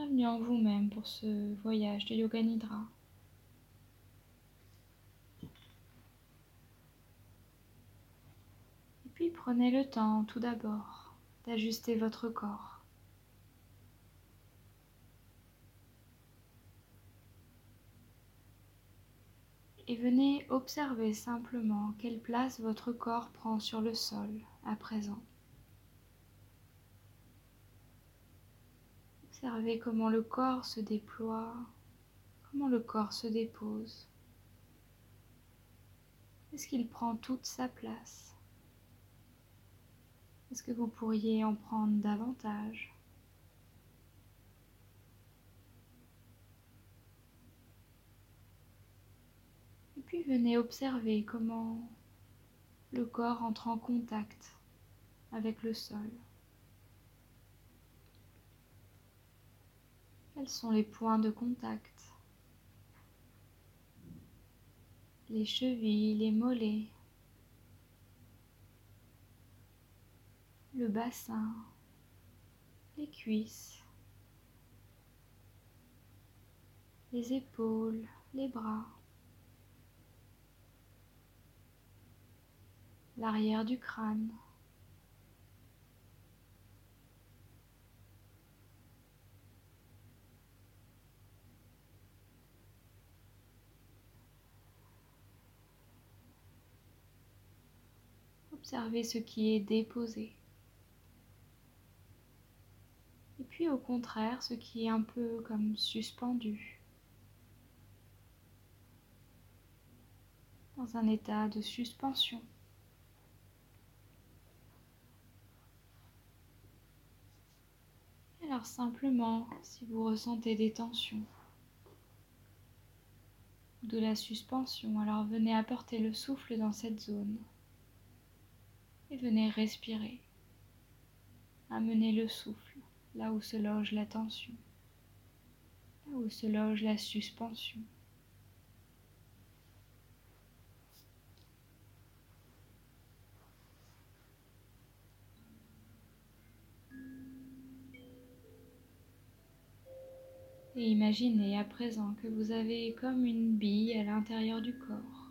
Bienvenue en vous-même pour ce voyage de Yoga Nidra. Et puis prenez le temps tout d'abord d'ajuster votre corps. Et venez observer simplement quelle place votre corps prend sur le sol à présent. Observez comment le corps se déploie, comment le corps se dépose. Est-ce qu'il prend toute sa place? Est-ce que vous pourriez en prendre davantage? Et puis venez observer comment le corps entre en contact avec le sol. Quels sont les points de contact? Les chevilles, les mollets, le bassin, les cuisses, les épaules, les bras, l'arrière du crâne. Observez ce qui est déposé. Et puis au contraire, ce qui est un peu comme suspendu, dans un état de suspension. Alors simplement, si vous ressentez des tensions ou de la suspension, alors venez apporter le souffle dans cette zone et venez respirer. Amenez le souffle là où se loge la tension, là où se loge la suspension. Et imaginez à présent que vous avez comme une bille à l'intérieur du corps.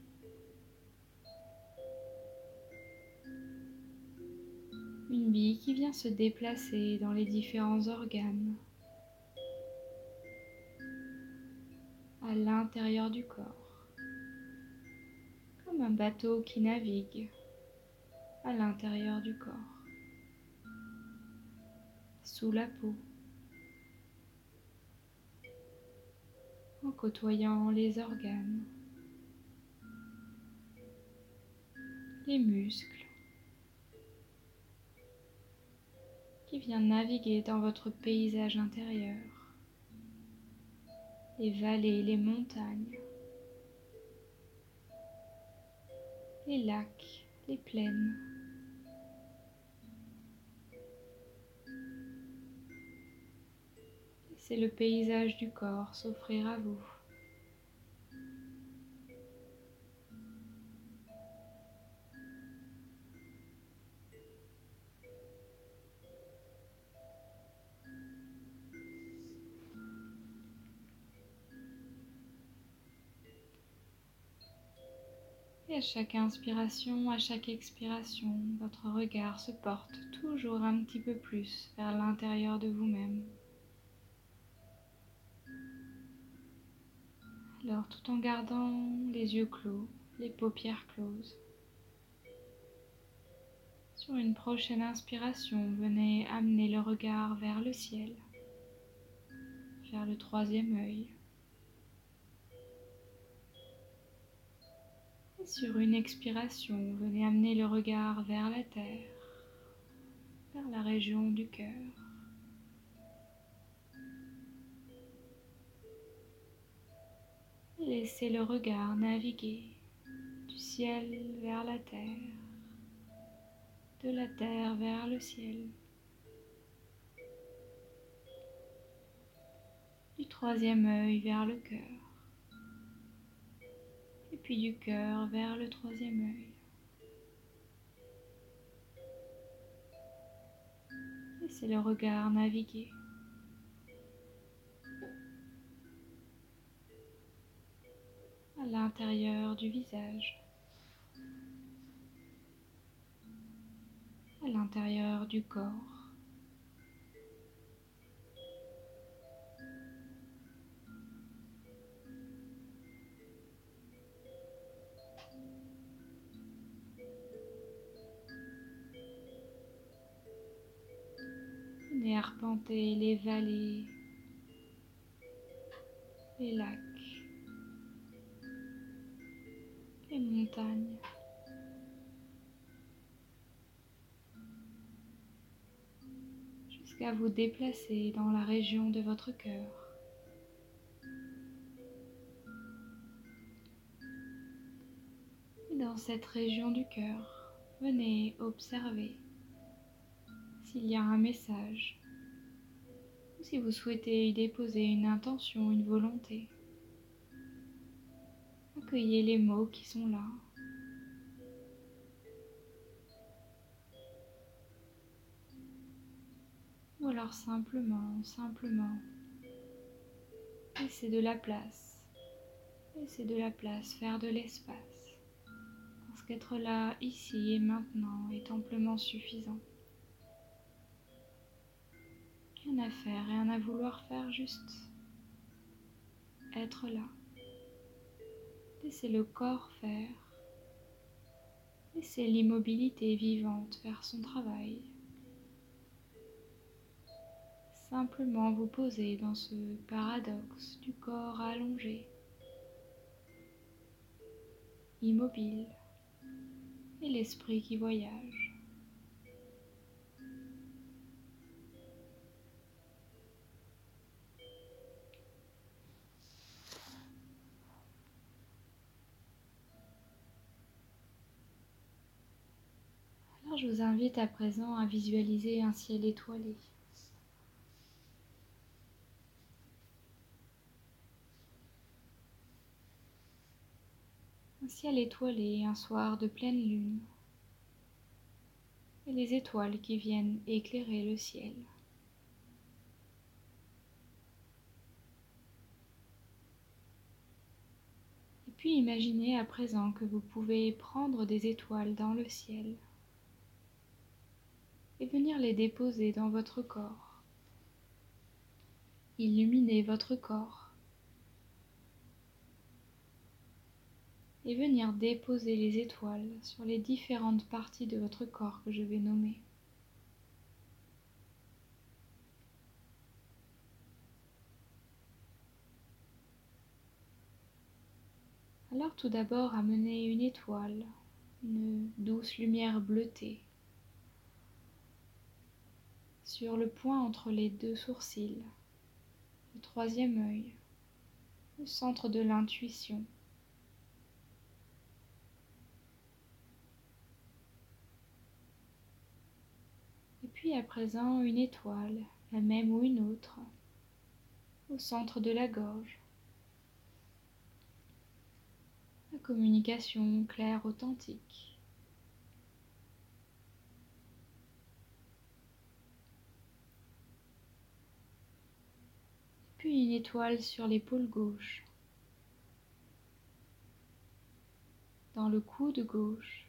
Une bille qui vient se déplacer dans les différents organes à l'intérieur du corps, comme un bateau qui navigue à l'intérieur du corps, sous la peau, en côtoyant les organes, les muscles, qui vient naviguer dans votre paysage intérieur, les vallées, les montagnes, les lacs, les plaines. Laissez le paysage du corps s'offrir à vous. Et à chaque inspiration, à chaque expiration, votre regard se porte toujours un petit peu plus vers l'intérieur de vous-même. Alors tout en gardant les yeux clos, les paupières closes. Sur une prochaine inspiration, venez amener le regard vers le ciel, vers le troisième œil. Et sur une expiration, venez amener le regard vers la terre, vers la région du cœur. Et laissez le regard naviguer du ciel vers la terre, de la terre vers le ciel, du troisième œil vers le cœur, et puis du cœur vers le troisième œil. Laissez le regard naviguer. à l'intérieur du visage, à l'intérieur du corps. Venez arpenter les vallées, les lacs, les montagnes, jusqu'à vous déplacer dans la région de votre cœur. Et dans cette région du cœur, venez observer s'il y a un message, ou si vous souhaitez y déposer une intention, une volonté. Accueillez les mots qui sont là. Ou alors simplement, laissez de la place. Laissez de la place, faire de l'espace. Parce qu'être là, ici et maintenant, est amplement suffisant. Rien à faire, rien à vouloir faire, juste être là. Laissez le corps faire. Laissez l'immobilité vivante faire son travail. Simplement vous poser dans ce paradoxe du corps allongé, immobile, et l'esprit qui voyage. Alors je vous invite à présent à visualiser un ciel étoilé. Un ciel étoilé, un soir de pleine lune, et les étoiles qui viennent éclairer le ciel. Et puis imaginez à présent que vous pouvez prendre des étoiles dans le ciel et venir les déposer dans votre corps. Illuminez votre corps et venir déposer les étoiles sur les différentes parties de votre corps que je vais nommer. Alors tout d'abord amenez une étoile, une douce lumière bleutée, sur le point entre les deux sourcils, le troisième œil, le centre de l'intuition. Et puis à présent une étoile, la même ou une autre, au centre de la gorge. La communication claire, authentique. Puis une étoile sur l'épaule gauche, dans le coude gauche,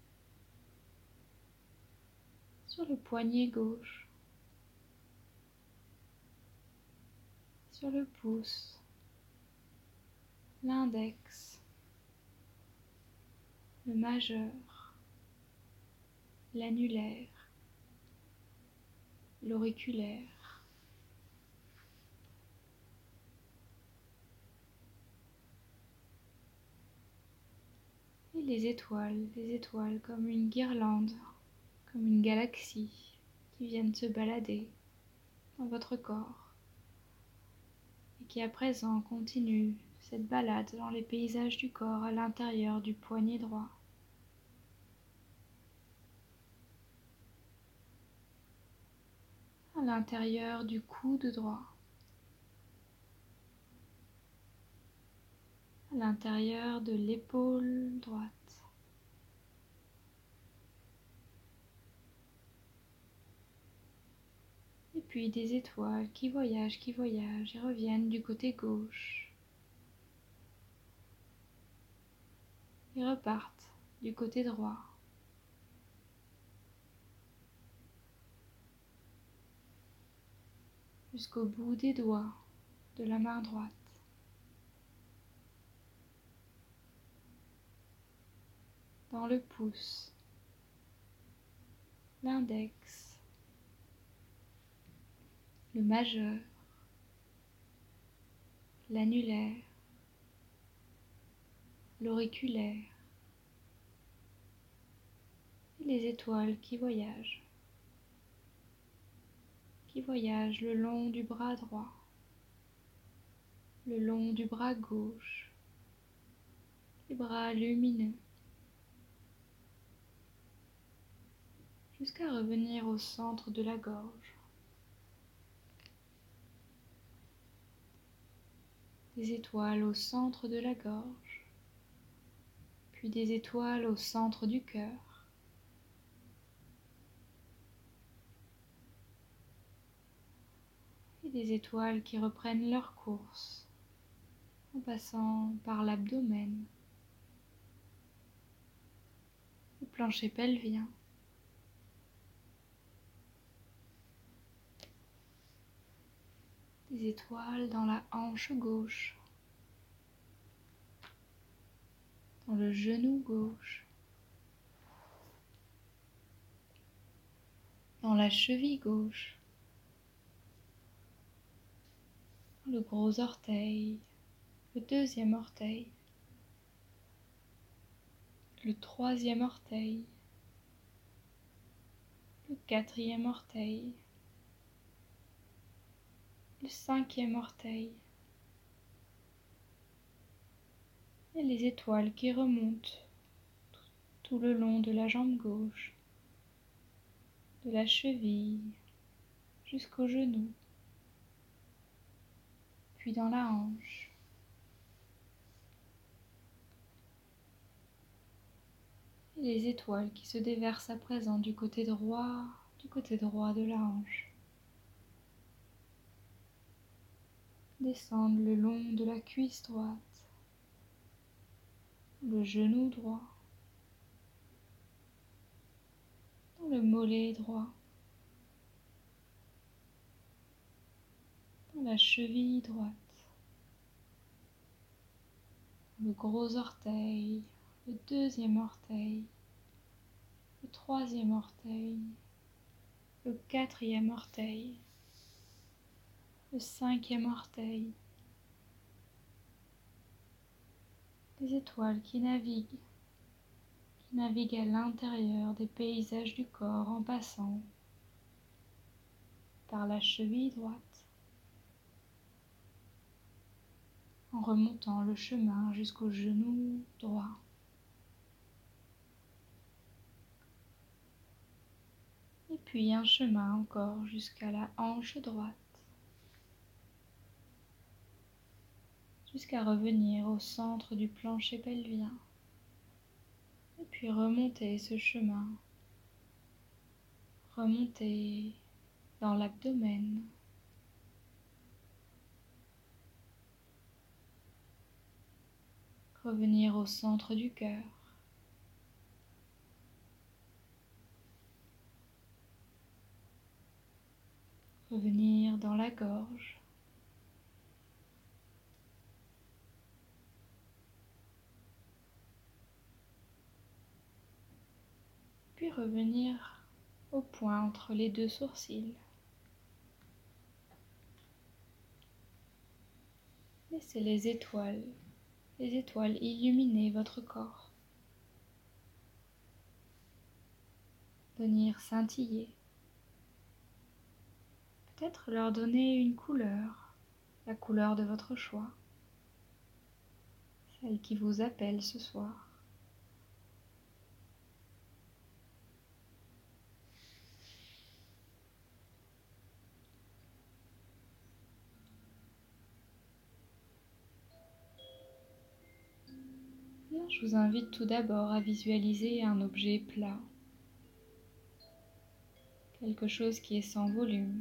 sur le poignet gauche, sur le pouce, l'index, le majeur, l'annulaire, l'auriculaire. Et les étoiles comme une guirlande, comme une galaxie qui viennent se balader dans votre corps et qui à présent continue cette balade dans les paysages du corps à l'intérieur du poignet droit. À l'intérieur du coude droit, à l'intérieur de l'épaule droite. Et puis des étoiles qui voyagent et reviennent du côté gauche, et repartent du côté droit. Jusqu'au bout des doigts de la main droite. Dans le pouce, l'index, le majeur, l'annulaire, l'auriculaire et les étoiles qui voyagent le long du bras droit, le long du bras gauche, les bras lumineux, jusqu'à revenir au centre de la gorge. Des étoiles au centre de la gorge, puis des étoiles au centre du cœur, et des étoiles qui reprennent leur course en passant par l'abdomen, le plancher pelvien, des étoiles dans la hanche gauche, dans le genou gauche, dans la cheville gauche, dans le gros orteil, le deuxième orteil, le troisième orteil, le quatrième orteil, le cinquième orteil, et les étoiles qui remontent tout le long de la jambe gauche, de la cheville jusqu'au genou, puis dans la hanche. Et les étoiles qui se déversent à présent du côté droit de la hanche. Descendent le long de la cuisse droite, le genou droit, dans le mollet droit, dans la cheville droite, le gros orteil, le deuxième orteil, le troisième orteil, le quatrième orteil, le cinquième orteil. Des étoiles qui naviguent à l'intérieur des paysages du corps en passant par la cheville droite, en remontant le chemin jusqu'au genou droit. Et puis un chemin encore jusqu'à la hanche droite, jusqu'à revenir au centre du plancher pelvien. Et puis remonter ce chemin, remonter dans l'abdomen, revenir au centre du cœur, revenir dans la gorge, puis revenir au point entre les deux sourcils. Laissez les étoiles illuminer votre corps, venir scintiller. Peut-être leur donner une couleur, la couleur de votre choix, celle qui vous appelle ce soir. Là, je vous invite tout d'abord à visualiser un objet plat, quelque chose qui est sans volume.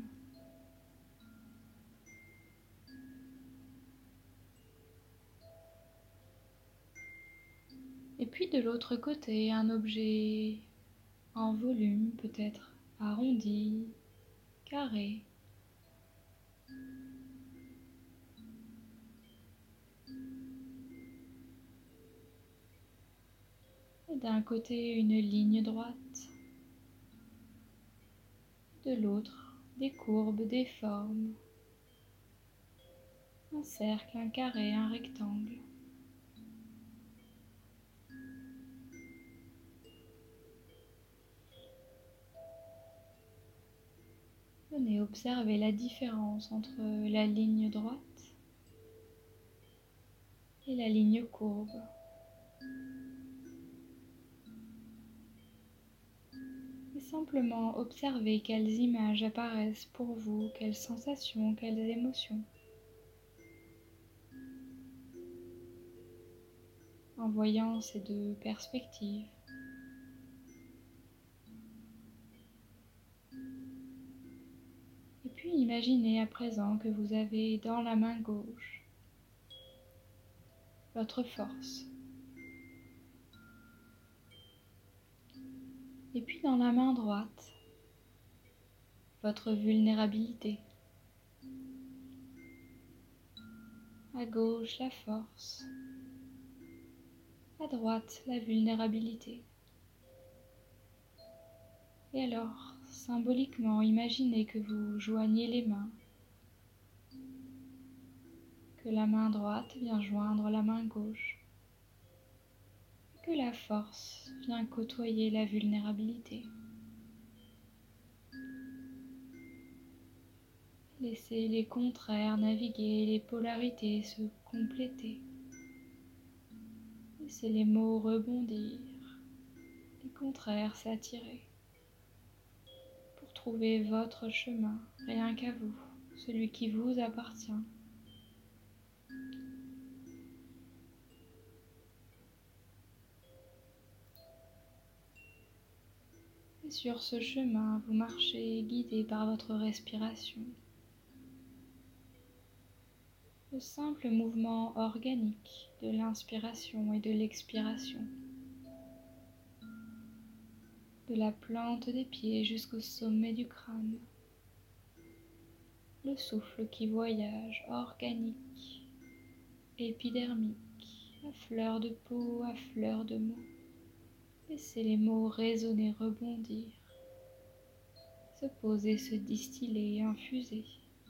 Et puis de l'autre côté, un objet en volume, peut-être arrondi, carré. Et d'un côté, une ligne droite. De l'autre, des courbes, des formes. Un cercle, un carré, un rectangle. Venez observer la différence entre la ligne droite et la ligne courbe. Et simplement observer quelles images apparaissent pour vous, quelles sensations, quelles émotions. En voyant ces deux perspectives. Et puis imaginez à présent que vous avez dans la main gauche votre force. Et puis dans la main droite, votre vulnérabilité. À gauche, la force. À droite, la vulnérabilité. Et alors, symboliquement, imaginez que vous joignez les mains. Que la main droite vient joindre la main gauche. Que la force vient côtoyer la vulnérabilité. Laissez les contraires naviguer, les polarités se compléter. Laissez les mots rebondir, les contraires s'attirer. Pour trouver votre chemin, rien qu'à vous, celui qui vous appartient. Et sur ce chemin, vous marchez guidé par votre respiration. Le simple mouvement organique de l'inspiration et de l'expiration. De la plante des pieds jusqu'au sommet du crâne. Le souffle qui voyage, organique, épidermique, à fleur de peau, à fleur de mots. Laissez les mots résonner, rebondir, se poser, se distiller, infuser.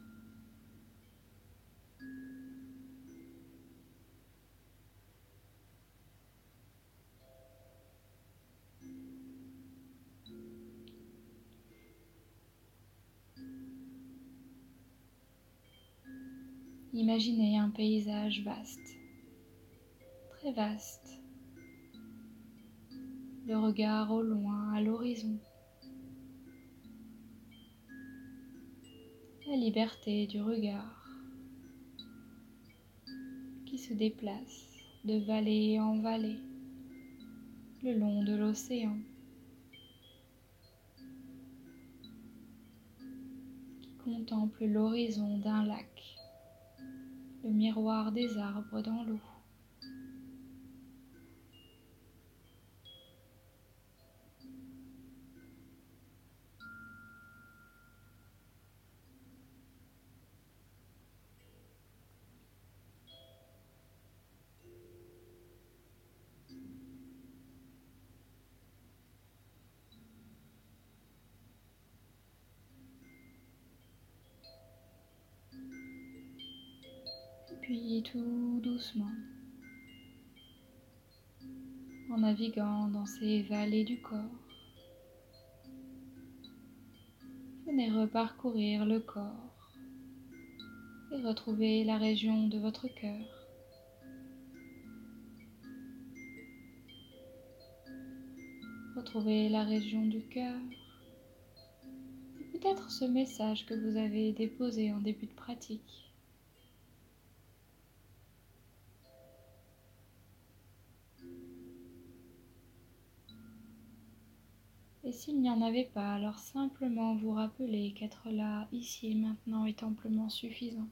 Imaginez un paysage vaste, très vaste. Le regard au loin, à l'horizon. La liberté du regard qui se déplace de vallée en vallée, le long de l'océan, qui contemple l'horizon d'un lac, le miroir des arbres dans l'eau. Puis tout doucement, en naviguant dans ces vallées du corps, venez reparcourir le corps et retrouver la région de votre cœur. Retrouvez la région du cœur et peut-être ce message que vous avez déposé en début de pratique. Et s'il n'y en avait pas, alors simplement vous rappeler qu'être là, ici et maintenant est amplement suffisant.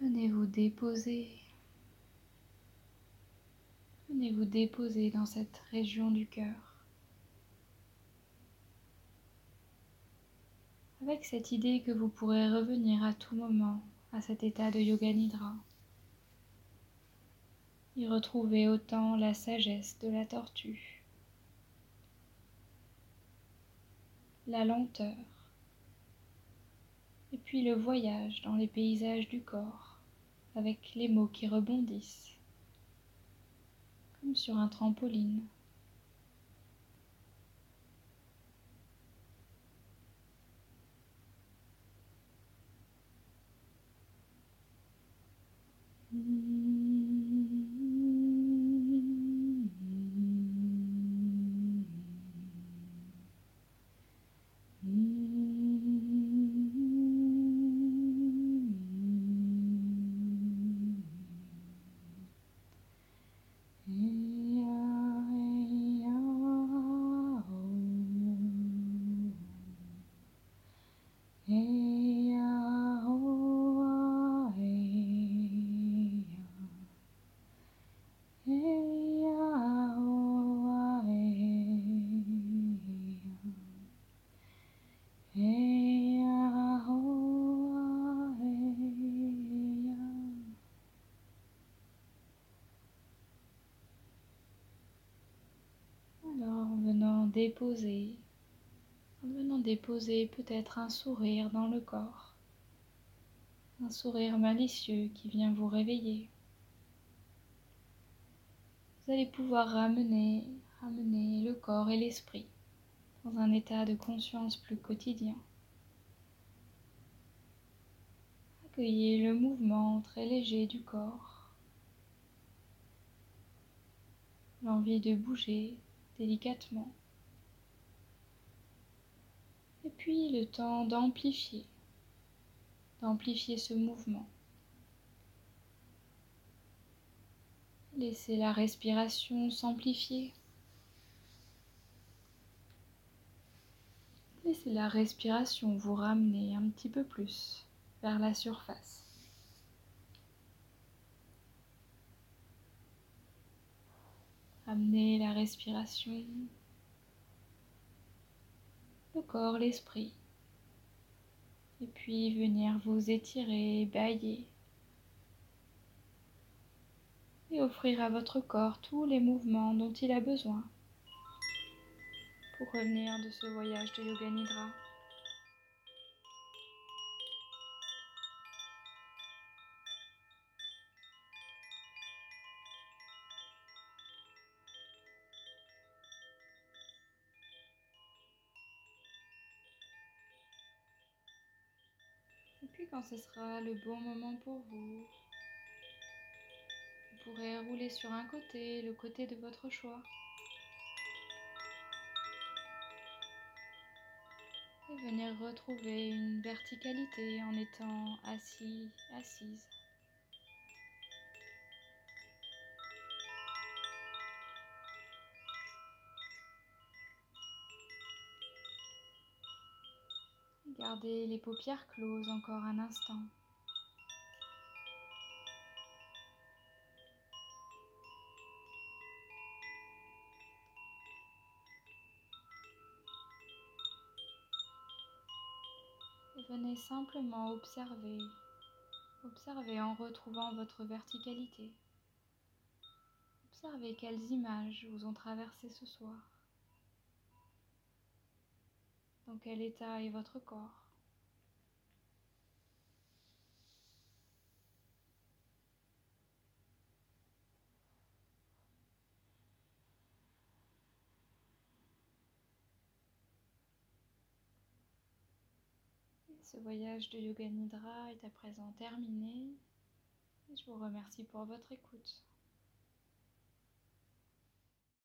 Venez vous déposer. Venez vous déposer dans cette région du cœur. Avec cette idée que vous pourrez revenir à tout moment à cet état de Yoga Nidra. Y retrouver autant la sagesse de la tortue, la lenteur, et puis le voyage dans les paysages du corps, avec les mots qui rebondissent, comme sur un trampoline. Alors, en venant déposer peut-être un sourire dans le corps, un sourire malicieux qui vient vous réveiller. Vous allez pouvoir ramener le corps et l'esprit dans un état de conscience plus quotidien. Accueillez le mouvement très léger du corps, l'envie de bouger délicatement, et puis le temps d'amplifier ce mouvement. Laissez la respiration s'amplifier. Laissez la respiration vous ramener un petit peu plus vers la surface. Amenez la respiration, le corps, l'esprit, et puis venir vous étirer, bâiller, et offrir à votre corps tous les mouvements dont il a besoin pour revenir de ce voyage de Yoga Nidra. Et puis quand ce sera le bon moment pour vous, vous pourrez rouler sur un côté, le côté de votre choix. Et venir retrouver une verticalité en étant assis, assise. Gardez les paupières closes encore un instant. Et venez simplement observer en retrouvant votre verticalité. Observez quelles images vous ont traversé ce soir. Dans quel état est votre corps? Ce voyage de Yoga Nidra est à présent terminé et je vous remercie pour votre écoute.